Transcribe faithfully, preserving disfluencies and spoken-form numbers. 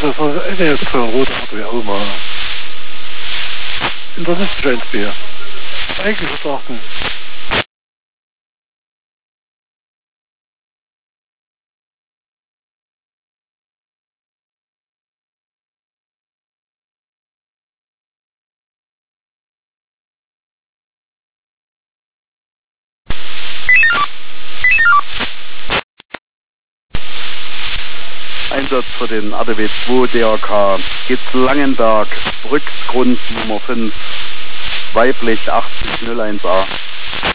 das war N S zwei Rot, wie auch immer. Interessiert mich eins mehr. Eigentlich verdachten. Einsatz für den A D W zwei D R K Gitz Langenberg, Brücksgrund Nummer fünf, weiblich achtzig null eins A.